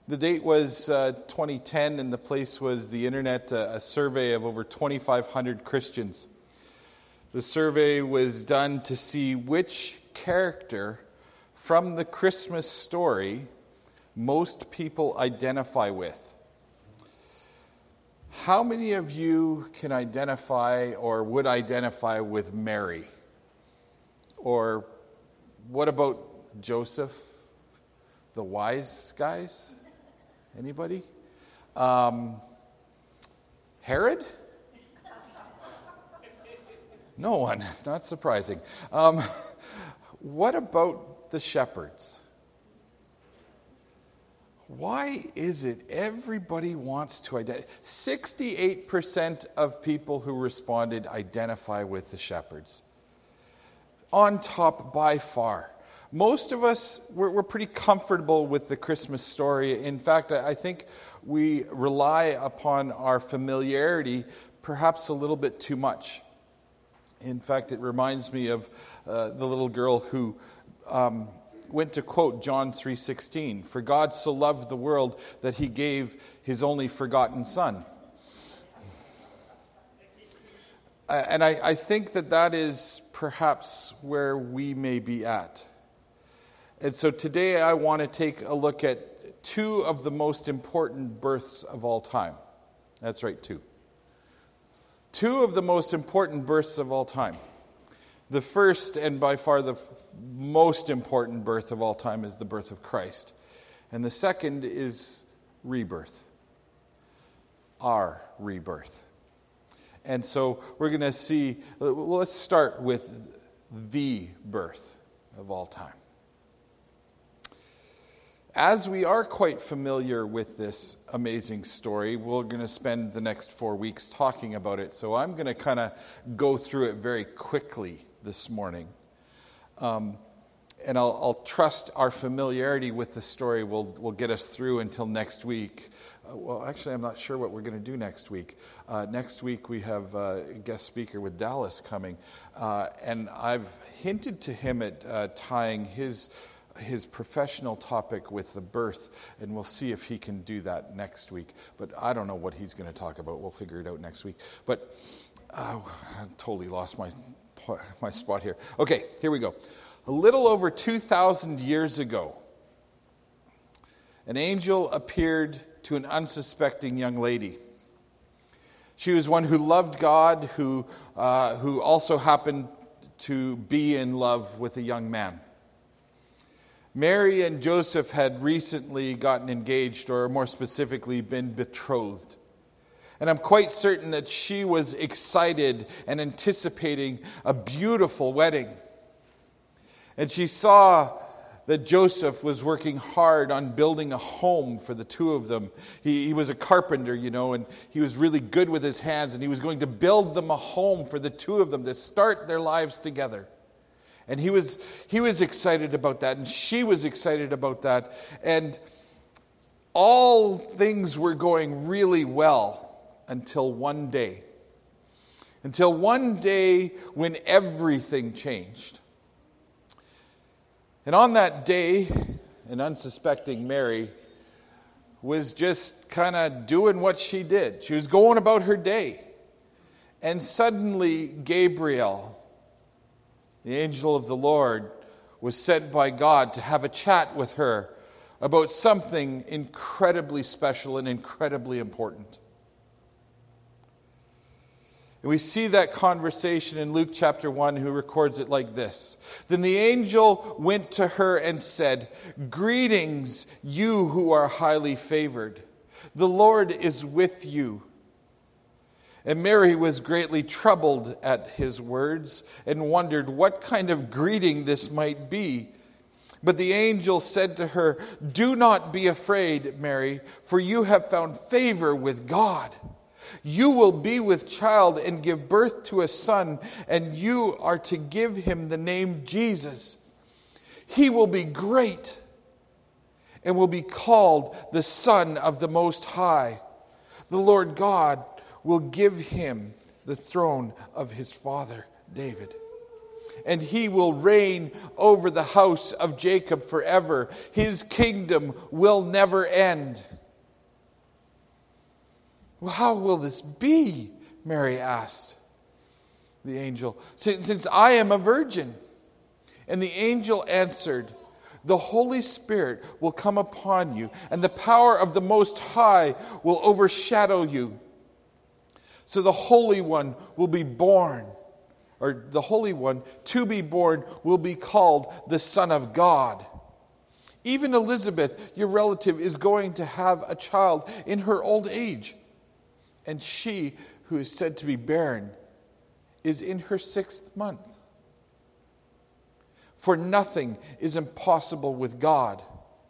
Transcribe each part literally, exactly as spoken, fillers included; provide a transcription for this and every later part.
The date was uh, twenty ten, and the place was the internet, uh, a survey of over twenty-five hundred Christians. The survey was done to see which character from the Christmas story most people identify with. How many of you can identify or would identify with Mary? Or what about Joseph, the wise guys? Anybody? Um, Herod? No one. Not surprising. Um, what about the shepherds? Why is it everybody wants to identify? sixty-eight percent of people who responded identify with the shepherds. On top by far. Most of us, we're, we're pretty comfortable with the Christmas story. In fact, I think we rely upon our familiarity perhaps a little bit too much. In fact, it reminds me of uh, the little girl who um, went to quote John three sixteen, "For God so loved the world that he gave his only forgotten son." And I, I think that that is perhaps where we may be at. And so today I want to take a look at two of the most important births of all time. That's right, two. Two of the most important births of all time. The first, and by far the f- most important birth of all time, is the birth of Christ. And the second is rebirth. Our rebirth. And so we're going to see, let's start with the birth of all time. As we are quite familiar with this amazing story, we're going to spend the next four weeks talking about it. So I'm going to kind of go through it very quickly this morning. Um, and I'll, I'll trust our familiarity with the story will, will get us through until next week. Uh, well, actually, I'm not sure what we're going to do next week. Uh, next week we have uh, a guest speaker with Dallas coming. Uh, and I've hinted to him at uh, tying his his professional topic with the birth, and we'll see if he can do that next week. But I don't know what he's going to talk about. We'll figure it out next week. But uh, I totally lost my my spot here. Okay, here we go. A little over two thousand years ago, an angel appeared to an unsuspecting young lady. She was one who loved God, who uh, who also happened to be in love with a young man. Mary and Joseph had recently gotten engaged, or more specifically, been betrothed. And I'm quite certain that she was excited and anticipating a beautiful wedding. And she saw that Joseph was working hard on building a home for the two of them. He, he was a carpenter, you know, and he was really good with his hands, and he was going to build them a home for the two of them to start their lives together. And he was he was excited about that, and she was excited about that. And all things were going really well until one day. Until one day when everything changed. And on that day, an unsuspecting Mary was just kind of doing what she did. She was going about her day. And suddenly Gabriel, the angel of the Lord, was sent by God to have a chat with her about something incredibly special and incredibly important. And we see that conversation in Luke chapter one, who records it like this. Then the angel went to her and said, "Greetings, you who are highly favored. The Lord is with you." And Mary was greatly troubled at his words and wondered what kind of greeting this might be. But the angel said to her, "Do not be afraid, Mary, for you have found favor with God. You will be with child and give birth to a son, and you are to give him the name Jesus. He will be great and will be called the Son of the Most High. The Lord God will give him the throne of his father David. and he will reign over the house of Jacob forever. His kingdom will never end. Well, how will this be? Mary asked the angel. Since, since I am a virgin. And the angel answered, the Holy Spirit will come upon you, and the power of the Most High will overshadow you. So the Holy One will be born, or the Holy One to be born will be called the Son of God. Even Elizabeth, your relative, is going to have a child in her old age. And she, who is said to be barren, is in her sixth month. For nothing is impossible with God.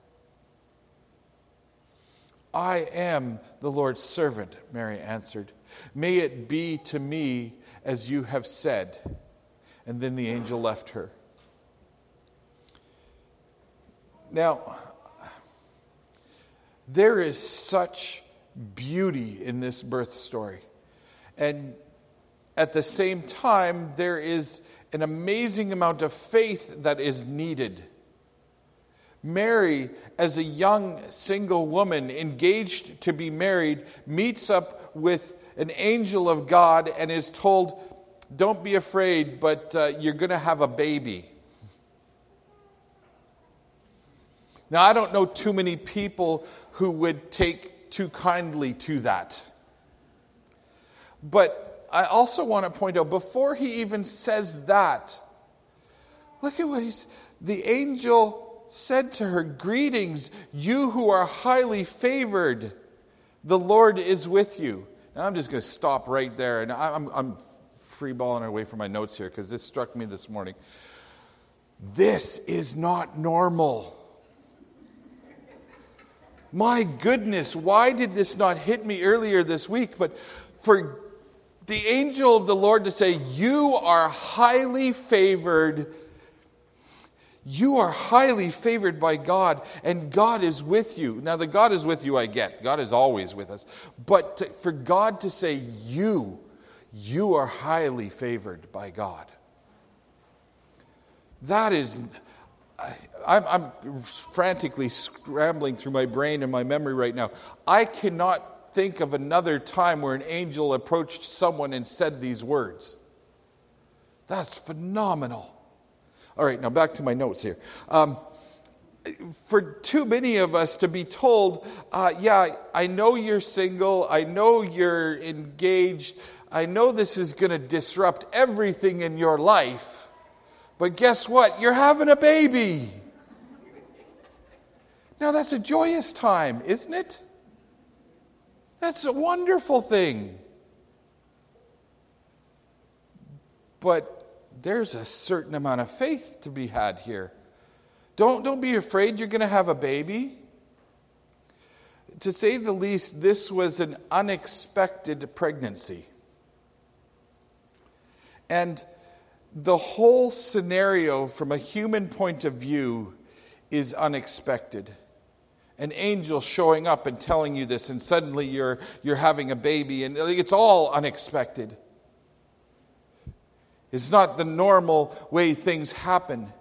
I am the Lord's servant, Mary answered. May it be to me as you have said. And then the angel left her. Now, there is such beauty in this birth story. And at the same time, there is an amazing amount of faith that is needed. Mary, as a young single woman engaged to be married, meets up with an angel of God and is told, don't be afraid, but uh, you're going to have a baby. Now, I don't know too many people who would take too kindly to that. But I also want to point out, before he even says that, look at what he's, the angel said to her, greetings, you who are highly favored, the Lord is with you. Now I'm just going to stop right there, and I'm, I'm freeballing away from my notes here because this struck me this morning. This is not normal. My goodness, why did this not hit me earlier this week? But for the angel of the Lord to say, you are highly favored. You are highly favored by God, and God is with you. Now, the God is with you, I get. God is always with us. But to, for God to say, you, you are highly favored by God. That is, I, I'm, I'm frantically scrambling through my brain and my memory right now. I cannot think of another time where an angel approached someone and said these words. That's phenomenal. All right, now back to my notes here. Um, for too many of us to be told, uh, yeah, I know you're single, I know you're engaged, I know this is going to disrupt everything in your life, but guess what? You're having a baby. Now that's a joyous time, isn't it? That's a wonderful thing. But there's a certain amount of faith to be had here. Don't, don't be afraid you're going to have a baby. To say the least, this was an unexpected pregnancy. And the whole scenario from a human point of view is unexpected. An angel showing up and telling you this, and suddenly you're you're having a baby, and it's all unexpected. It's not the normal way things happen.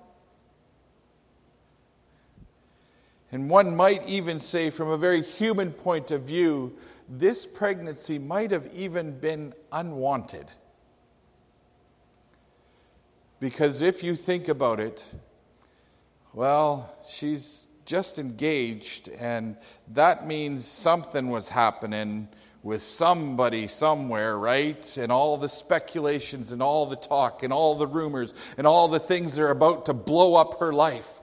And one might even say, from a very human point of view, this pregnancy might have even been unwanted. Because if you think about it, well, she's just engaged, and that means something was happening with somebody somewhere, right? And all the speculations and all the talk and all the rumors and all the things that are about to blow up her life.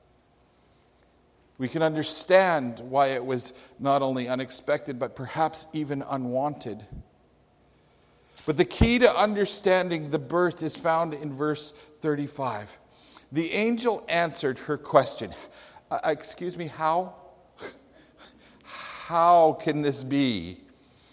We can understand why it was not only unexpected, but perhaps even unwanted. But the key to understanding the birth is found in verse thirty-five. The angel answered her question. Uh, excuse me, how? How can this be?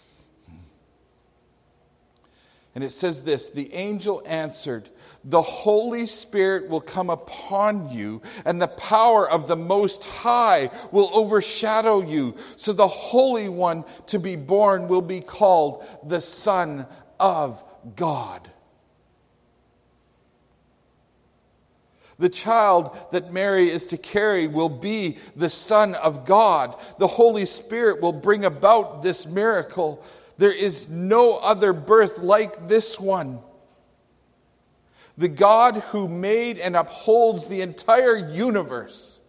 And it says this, the angel answered, the Holy Spirit will come upon you, and the power of the Most High will overshadow you. So the Holy One to be born will be called the Son of God. The child that Mary is to carry will be the Son of God. The Holy Spirit will bring about this miracle. There is no other birth like this one. The God who made and upholds the entire universe,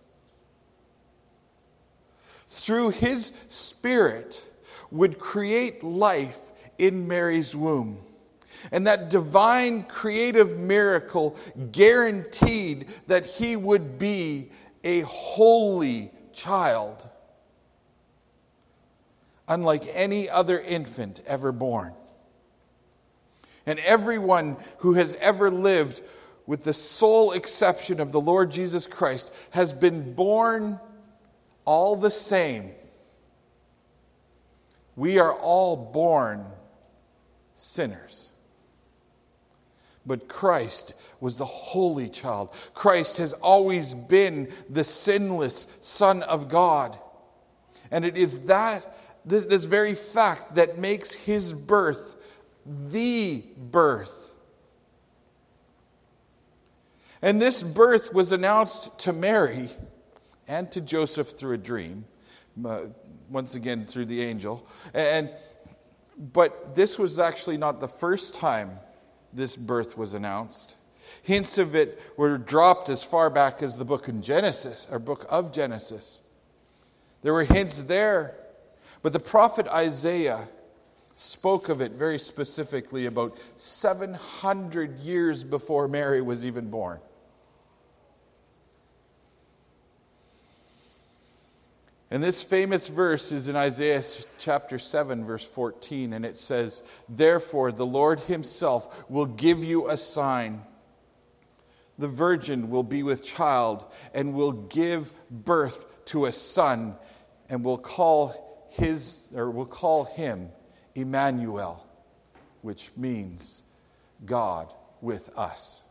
through His Spirit, would create life in Mary's womb. And that divine creative miracle guaranteed that He would be a holy child, unlike any other infant ever born. And everyone who has ever lived, with the sole exception of the Lord Jesus Christ, has been born all the same. We are all born sinners. But Christ was the holy child. Christ has always been the sinless Son of God. And it is that this, this very fact that makes His birth the birth. And this birth was announced to Mary and to Joseph through a dream, uh, once again through the angel. And but this was actually not the first time this birth was announced. Hints of it were dropped as far back as the book in Genesis, or book of Genesis. There were hints there, but the prophet Isaiah spoke of it very specifically about seven hundred years before Mary was even born. And this famous verse is in Isaiah chapter seven, verse fourteen, and it says, "Therefore the Lord Himself will give you a sign. The virgin will be with child and will give birth to a son, and will call his or will call him Emmanuel," which means God with us.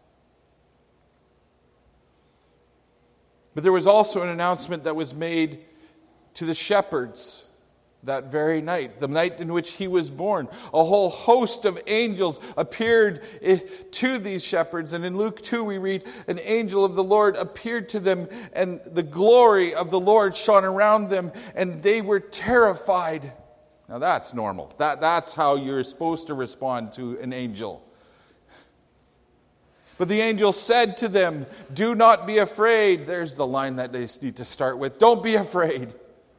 But there was also an announcement that was made to the shepherds that very night, the night in which He was born. A whole host of angels appeared to these shepherds. And in Luke two we read, an angel of the Lord appeared to them, and the glory of the Lord shone around them, and they were terrified. Now that's normal. That, that's how you're supposed to respond to an angel. But the angel said to them, "Do not be afraid." There's the line that they need to start with. Don't be afraid.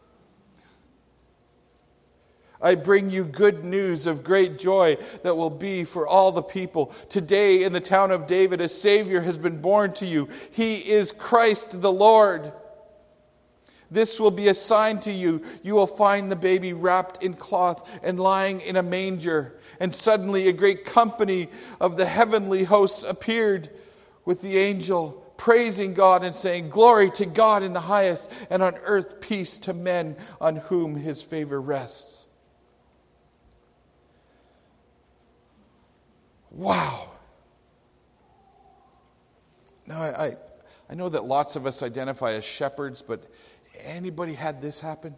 I bring you good news of great joy that will be for all the people. Today in the town of David, a Savior has been born to you. He is Christ the Lord. This will be a sign to you. You will find the baby wrapped in cloth and lying in a manger. And suddenly a great company of the heavenly hosts appeared with the angel, praising God and saying, "Glory to God in the highest, and on earth peace to men on whom His favor rests." Wow. Now, I, I, I know that lots of us identify as shepherds, but anybody had this happen?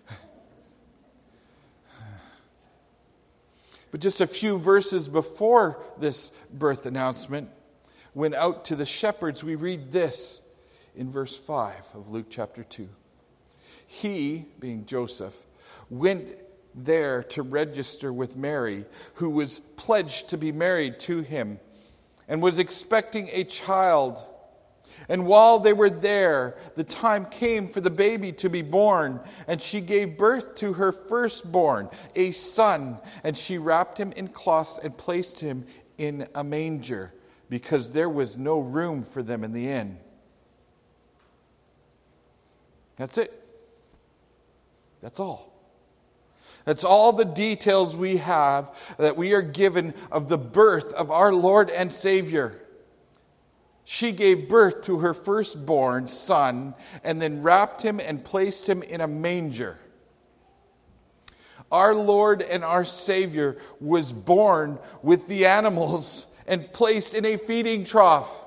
But just a few verses before this birth announcement, when out to the shepherds, we read this in verse five of Luke chapter two. He, being Joseph, went there to register with Mary, who was pledged to be married to him and was expecting a child. And while they were there, the time came for the baby to be born, and she gave birth to her firstborn, a son, and she wrapped him in cloths and placed him in a manger, because there was no room for them in the inn. That's it. That's all. That's all the details we have that we are given of the birth of our Lord and Savior. She gave birth to her firstborn son and then wrapped him and placed him in a manger. Our Lord and our Savior was born with the animals and placed in a feeding trough.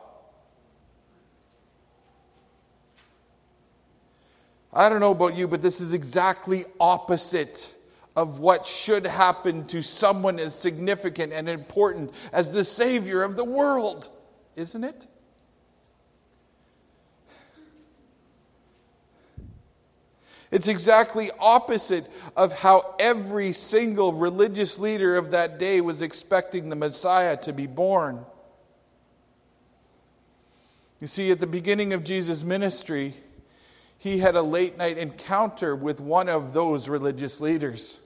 I don't know about you, but this is exactly opposite of what should happen to someone as significant and important as the Savior of the world, isn't it? It's exactly opposite of how every single religious leader of that day was expecting the Messiah to be born. You see, at the beginning of Jesus' ministry, he had a late night encounter with one of those religious leaders.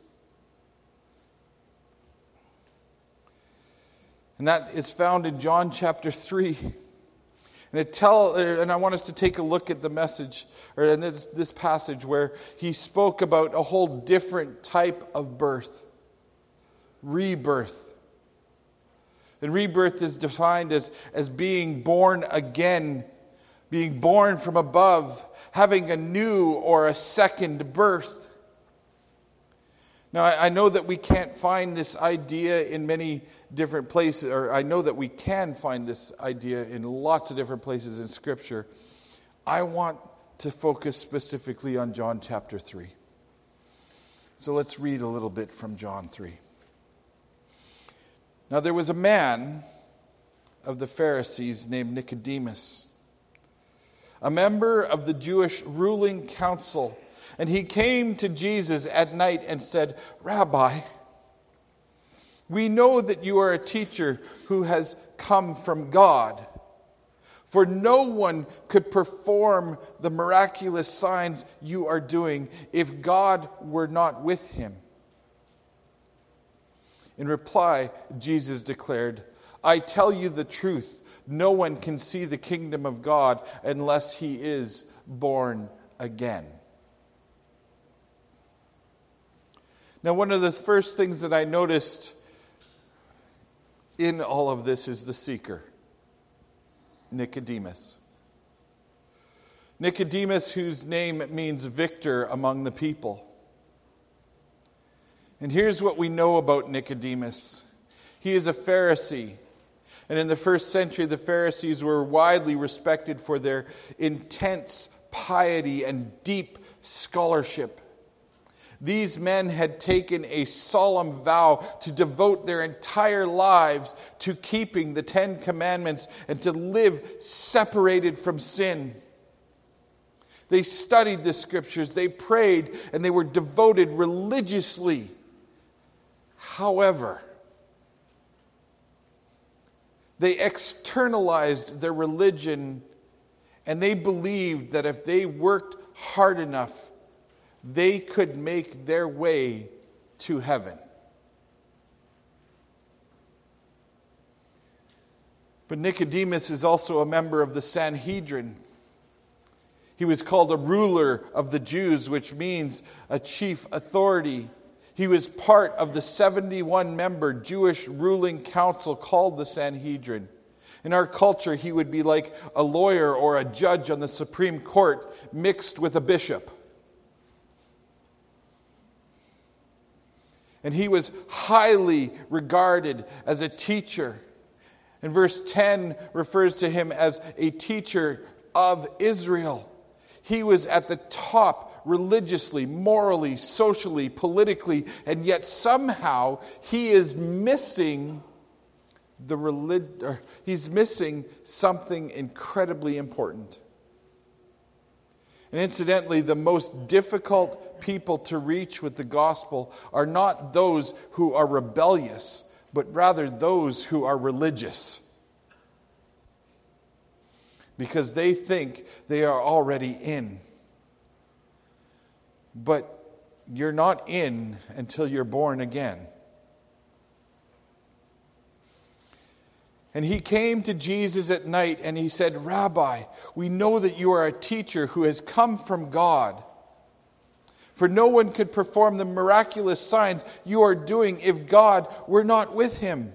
And that is found in John chapter three. And it tell, and I want us to take a look at the message, or in this, this passage where he spoke about a whole different type of birth. Rebirth. And rebirth is defined as, as being born again, being born from above, having a new or a second birth. Now, I, I know that we can't find this idea in many different places, or I know that we can find this idea in lots of different places in Scripture. I want to focus specifically on John chapter three. So let's read a little bit from John three. Now there was a man of the Pharisees named Nicodemus, a member of the Jewish ruling council, and he came to Jesus at night and said, "Rabbi, we know that you are a teacher who has come from God. For no one could perform the miraculous signs you are doing if God were not with him." In reply, Jesus declared, "I tell you the truth, no one can see the kingdom of God unless he is born again." Now, one of the first things that I noticed in all of this is the seeker, Nicodemus. Nicodemus, whose name means victor among the people. And here's what we know about Nicodemus. He is a Pharisee. And in the first century, the Pharisees were widely respected for their intense piety and deep scholarship. These men had taken a solemn vow to devote their entire lives to keeping the Ten Commandments and to live separated from sin. They studied the Scriptures, they prayed, and they were devoted religiously. However, they externalized their religion, and they believed that if they worked hard enough, they could make their way to heaven. But Nicodemus is also a member of the Sanhedrin. He was called a ruler of the Jews, which means a chief authority. He was part of the seventy-one member Jewish ruling council called the Sanhedrin. In our culture, he would be like a lawyer or a judge on the Supreme Court mixed with a bishop. And he was highly regarded as a teacher. And verse ten refers to him as a teacher of Israel. He was at the top religiously, morally, socially, politically, and yet somehow he is missing the relig- or he's missing something incredibly important. And incidentally, the most difficult people to reach with the gospel are not those who are rebellious, but rather those who are religious. Because they think they are already in. But you're not in until you're born again. And he came to Jesus at night and he said, "Rabbi, we know that you are a teacher who has come from God. For no one could perform the miraculous signs you are doing if God were not with him."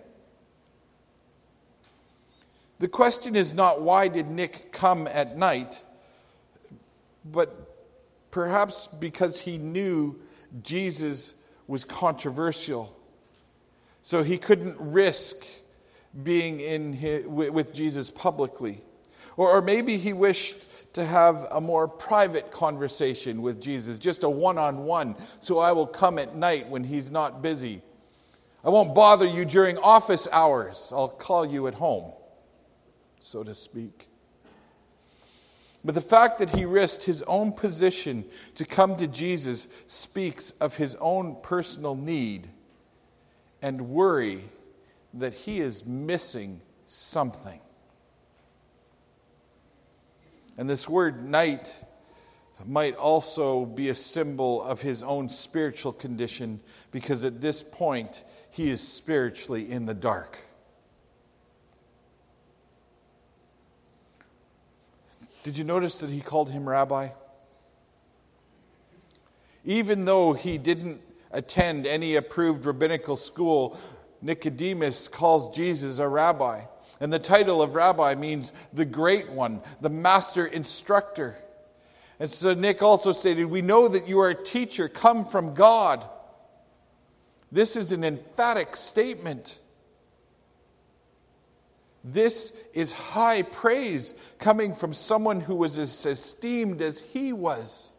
The question is not why did Nick come at night, but perhaps because he knew Jesus was controversial. So he couldn't risk being in his, with Jesus publicly. Or, or maybe he wished to have a more private conversation with Jesus, just a one-on-one, so I will come at night when he's not busy. I won't bother you during office hours. I'll call you at home, so to speak. But the fact that he risked his own position to come to Jesus speaks of his own personal need and worry that he is missing something. And this word night might also be a symbol of his own spiritual condition, because at this point he is spiritually in the dark. Did you notice that he called him rabbi? Even though he didn't attend any approved rabbinical school, Nicodemus calls Jesus a rabbi. And the title of rabbi means the great one, the master instructor. And so Nick also stated, we know that you are a teacher come from God. This is an emphatic statement. This is high praise coming from someone who was as esteemed as he was.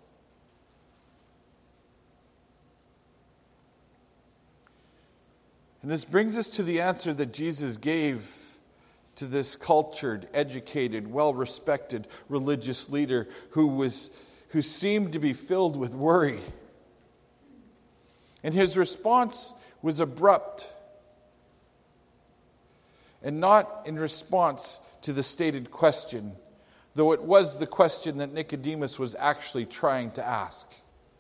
And this brings us to the answer that Jesus gave to this cultured, educated, well-respected religious leader who was who seemed to be filled with worry. And his response was abrupt, and not in response to the stated question, though it was the question that Nicodemus was actually trying to ask.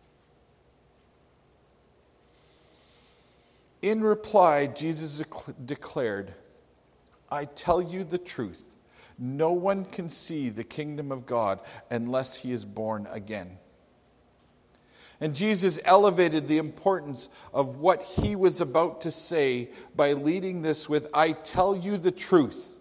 In reply, Jesus declared, I tell you the truth, no one can see the kingdom of God unless he is born again. And Jesus elevated the importance of what he was about to say by leading this with, I tell you the truth.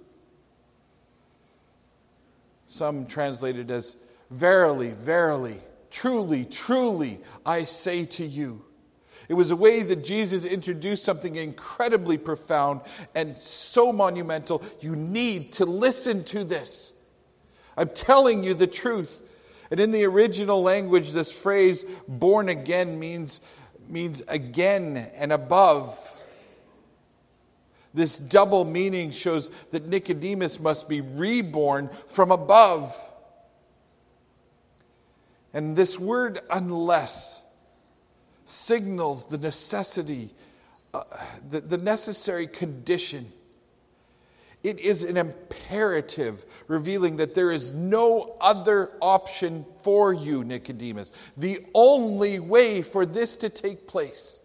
Some translated as, verily, verily, truly, truly, I say to you. It was a way that Jesus introduced something incredibly profound and so monumental. You need to listen to this. I'm telling you the truth. And in the original language, this phrase, born again, means, means again and above. This double meaning shows that Nicodemus must be reborn from above. And this word, unless, signals the necessity, uh, the, the necessary condition. It is an imperative revealing that there is no other option for you, Nicodemus. The only way for this to take place,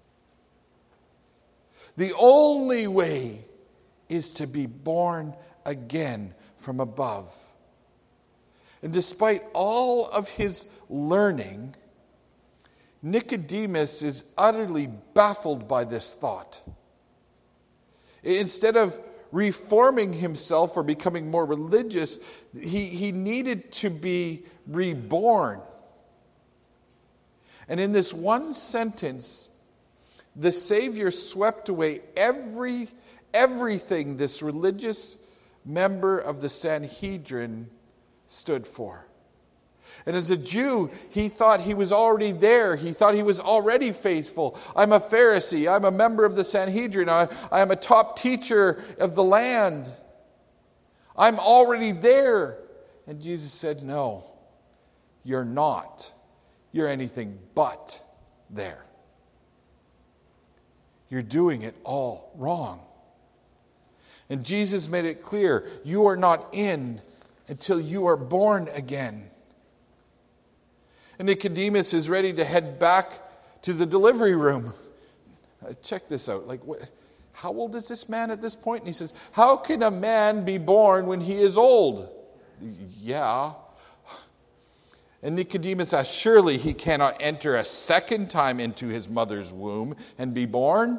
the only way is to be born again from above. And despite all of his learning, Nicodemus is utterly baffled by this thought. Instead of reforming himself or becoming more religious, he, he needed to be reborn. And in this one sentence, the Savior swept away every, everything this religious member of the Sanhedrin stood for. And as a Jew, he thought he was already there. He thought he was already faithful. I'm a Pharisee. I'm a member of the Sanhedrin. I, I am a top teacher of the land. I'm already there. And Jesus said, no, you're not. You're anything but there. You're doing it all wrong. And Jesus made it clear, you are not in until you are born again. And Nicodemus is ready to head back to the delivery room. Uh, check this out. Like, what, how old is this man at this point? And he says, how can a man be born when he is old? Yeah. And Nicodemus asked, surely he cannot enter a second time into his mother's womb and be born?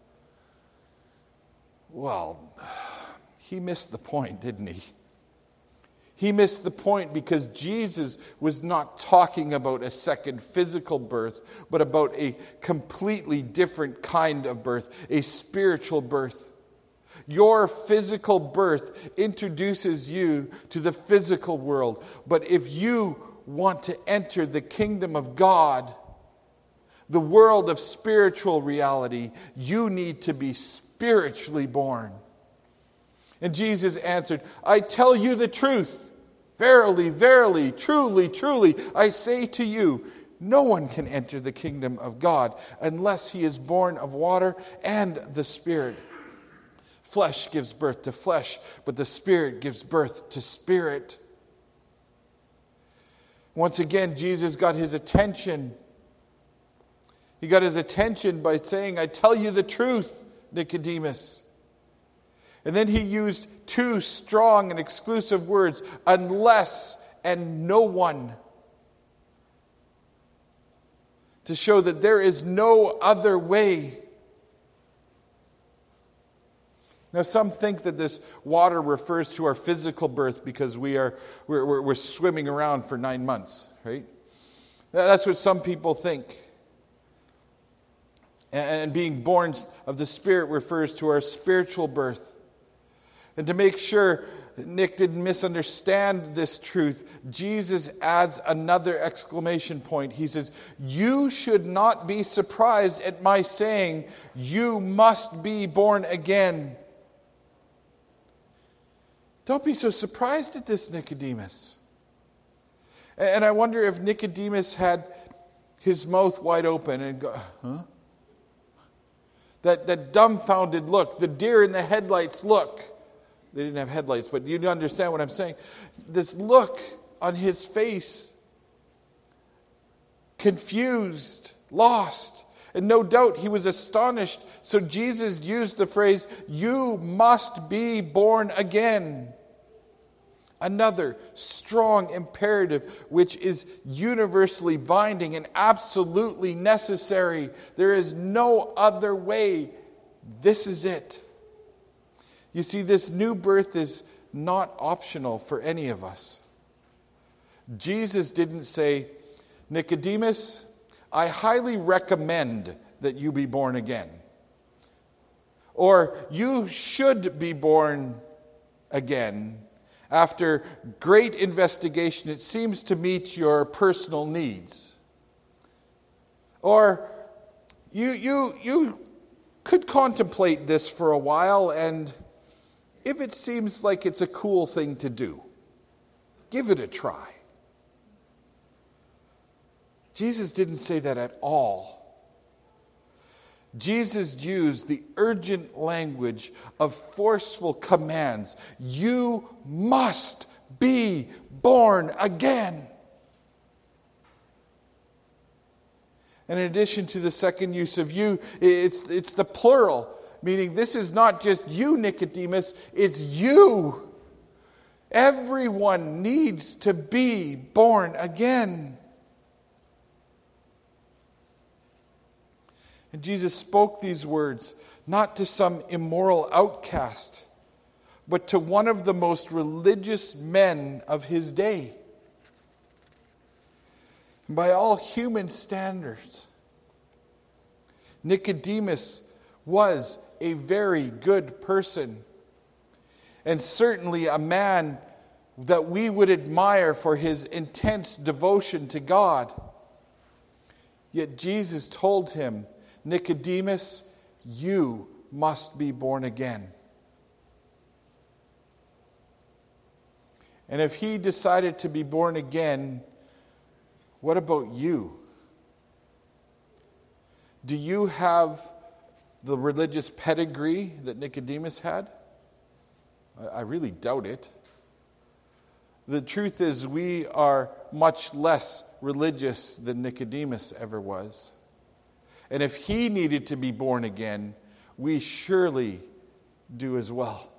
Well, he missed the point, didn't he? He missed the point because Jesus was not talking about a second physical birth, but about a completely different kind of birth, a spiritual birth. Your physical birth introduces you to the physical world. But if you want to enter the kingdom of God, the world of spiritual reality, you need to be spiritually born. And Jesus answered, I tell you the truth. Verily, verily, truly, truly, I say to you, no one can enter the kingdom of God unless he is born of water and the Spirit. Flesh gives birth to flesh, but the Spirit gives birth to spirit. Once again, Jesus got his attention. He got his attention by saying, I tell you the truth, Nicodemus. And then he used two strong and exclusive words, unless and no one, to show that there is no other way. Now, some think that this water refers to our physical birth because we are we're, we're, we're swimming around for nine months, right? That's what some people think. And being born of the Spirit refers to our spiritual birth. And to make sure Nick didn't misunderstand this truth, Jesus adds another exclamation point. He says, you should not be surprised at my saying, you must be born again. Don't be so surprised at this, Nicodemus. And I wonder if Nicodemus had his mouth wide open and go, huh? That, that dumbfounded look, the deer in the headlights look. They didn't have headlights, but you understand what I'm saying. This look on his face, confused, lost. And no doubt he was astonished. So Jesus used the phrase, you must be born again. Another strong imperative which is universally binding and absolutely necessary. There is no other way. This is it. You see, this new birth is not optional for any of us. Jesus didn't say, Nicodemus, I highly recommend that you be born again. Or you should be born again. After great investigation, it seems to meet your personal needs. Or you, you, you could contemplate this for a while, and if it seems like it's a cool thing to do, give it a try. Jesus didn't say that at all. Jesus used the urgent language of forceful commands. You must be born again. And in addition to the second use of you, it's, it's the plural, meaning this is not just you, Nicodemus, it's you. Everyone needs to be born again. And Jesus spoke these words not to some immoral outcast, but to one of the most religious men of his day. By all human standards, Nicodemus was a very good person, and certainly a man that we would admire for his intense devotion to God. Yet Jesus told him, Nicodemus, you must be born again. And if he decided to be born again, what about you? Do you have the religious pedigree that Nicodemus had? I really doubt it. The truth is, we are much less religious than Nicodemus ever was. And if he needed to be born again, we surely do as well.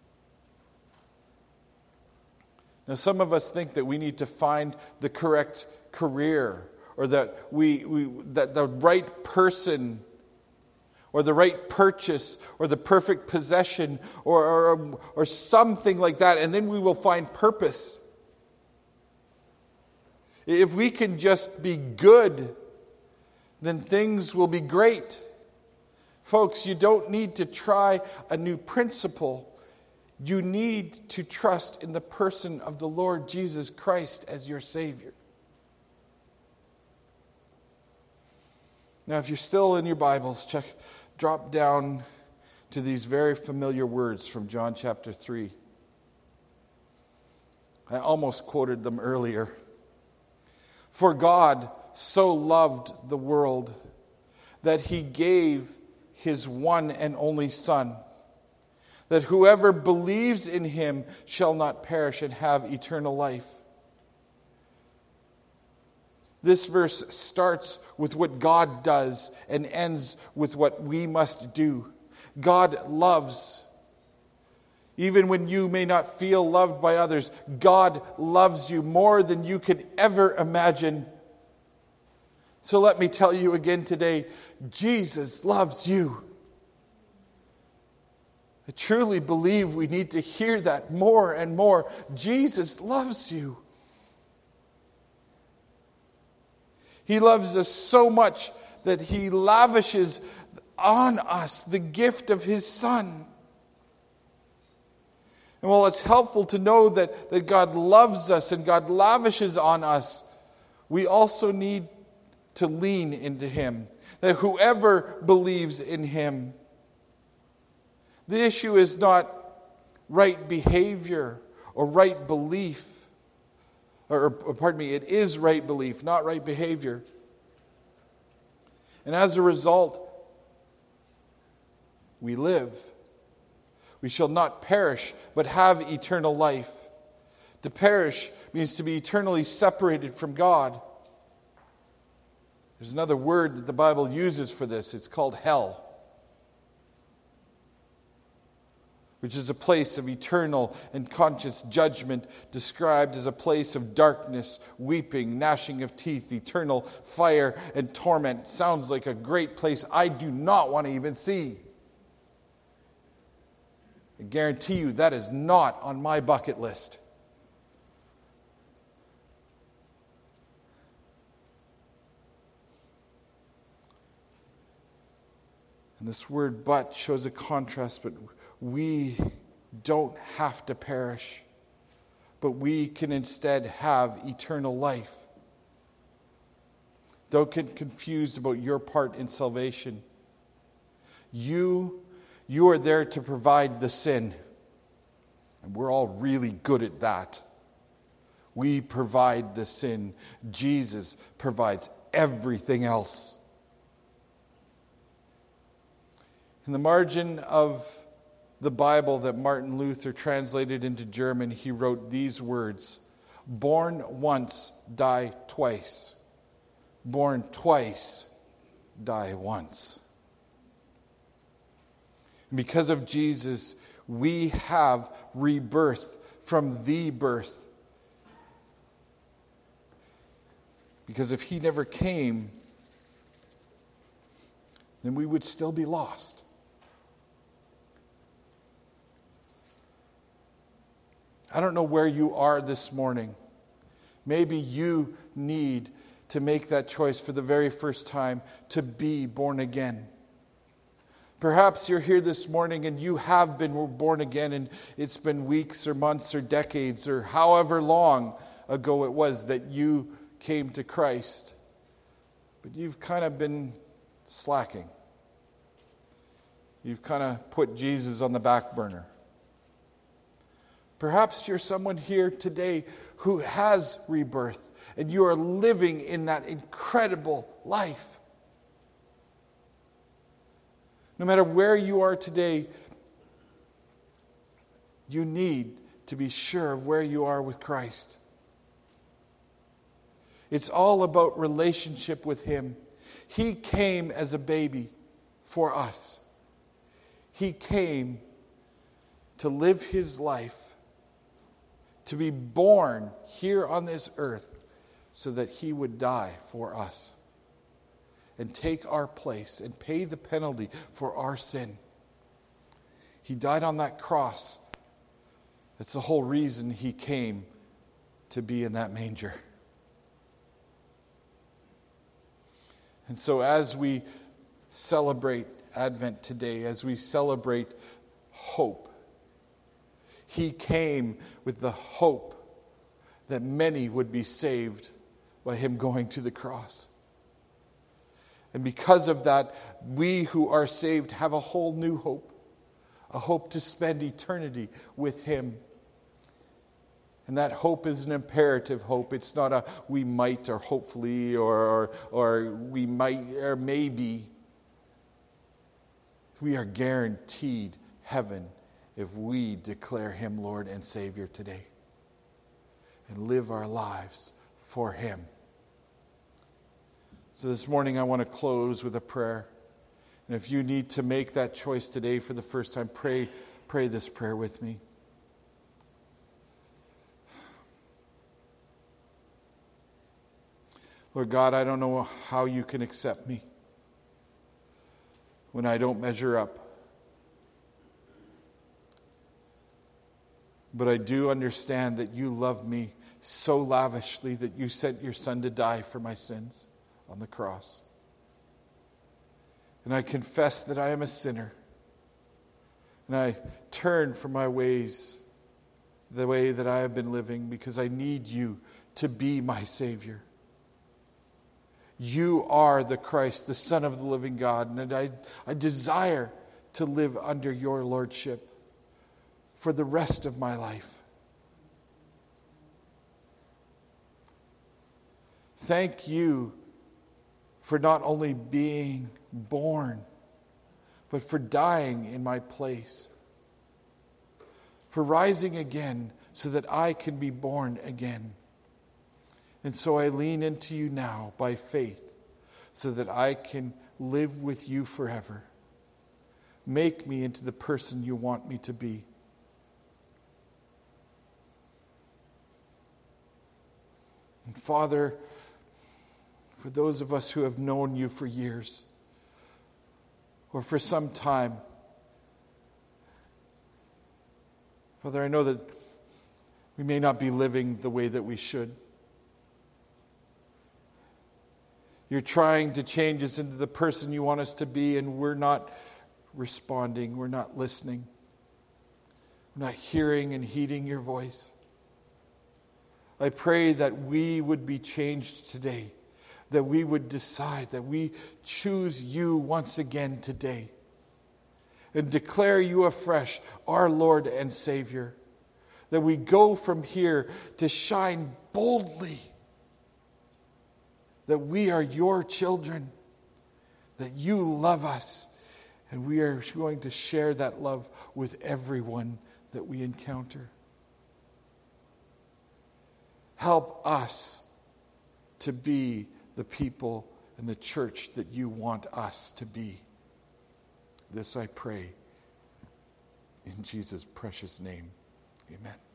Now, some of us think that we need to find the correct career, or that we, we that the right person, or the right purchase, or the perfect possession, or, or, or something like that, and then we will find purpose. If we can just be good, then things will be great. Folks, you don't need to try a new principle. You need to trust in the person of the Lord Jesus Christ as your Savior. Now, if you're still in your Bibles, check, drop down to these very familiar words from John chapter three. I almost quoted them earlier. For God so loved the world that he gave his one and only Son, that whoever believes in him shall not perish and have eternal life. This verse starts with what God does and ends with what we must do. God loves. Even when you may not feel loved by others, God loves you more than you could ever imagine. So let me tell you again today, Jesus loves you. I truly believe we need to hear that more and more. Jesus loves you. He loves us so much that he lavishes on us the gift of his Son. And while it's helpful to know that, that God loves us and God lavishes on us, we also need to lean into him. That whoever believes in him. The issue is not right behavior or right belief. Or, or pardon me, it is right belief, not right behavior. And as a result, we live. We shall not perish, but have eternal life. To perish means to be eternally separated from God. There's another word that the Bible uses for this. It's called hell, which is a place of eternal and conscious judgment, described as a place of darkness, weeping, gnashing of teeth, eternal fire and torment. Sounds like a great place I do not want to even see. I guarantee you that is not on my bucket list. And this word "but" shows a contrast, but we don't have to perish, but we can instead have eternal life. Don't get confused about your part in salvation. You, you are there to provide the sin. And we're all really good at that. We provide the sin. Jesus provides everything else. In the margin of the Bible that Martin Luther translated into German, he wrote these words: "Born once, die twice. Born twice, die once." And because of Jesus, we have rebirth from the birth. Because if he never came, then we would still be lost. I don't know where you are this morning. Maybe you need to make that choice for the very first time to be born again. Perhaps you're here this morning and you have been born again, and it's been weeks or months or decades or however long ago it was that you came to Christ. But you've kind of been slacking. You've kind of put Jesus on the back burner. Perhaps you're someone here today who has rebirth, and you are living in that incredible life. No matter where you are today, you need to be sure of where you are with Christ. It's all about relationship with him. He came as a baby for us. He came to live his life, to be born here on this earth so that he would die for us and take our place and pay the penalty for our sin. He died on that cross. That's the whole reason he came to be in that manger. And so as we celebrate Advent today, as we celebrate hope, he came with the hope that many would be saved by him going to the cross. And because of that, we who are saved have a whole new hope, a hope to spend eternity with him. And that hope is an imperative hope. It's not a we might or hopefully or, or, or we might or maybe. We are guaranteed heaven if we declare Him Lord and Savior today and live our lives for Him. So this morning I want to close with a prayer. And if you need to make that choice today for the first time, pray, pray this prayer with me. Lord God, I don't know how you can accept me when I don't measure up. But I do understand that you love me so lavishly that you sent your Son to die for my sins on the cross. And I confess that I am a sinner. And I turn from my ways, the way that I have been living, because I need you to be my Savior. You are the Christ, the Son of the living God, and I, I desire to live under your lordship for the rest of my life. Thank you for not only being born, but for dying in my place, for rising again so that I can be born again. And so I lean into you now by faith so that I can live with you forever. Make me into the person you want me to be. And Father, for those of us who have known you for years or for some time, Father, I know that we may not be living the way that we should. You're trying to change us into the person you want us to be, and we're not responding. We're not listening. We're not hearing and heeding your voice. I pray that we would be changed today, that we would decide, that we choose you once again today and declare you afresh, our Lord and Savior, that we go from here to shine boldly that we are your children, that you love us, and we are going to share that love with everyone that we encounter. Help us to be the people and the church that you want us to be. This I pray in Jesus' precious name. Amen.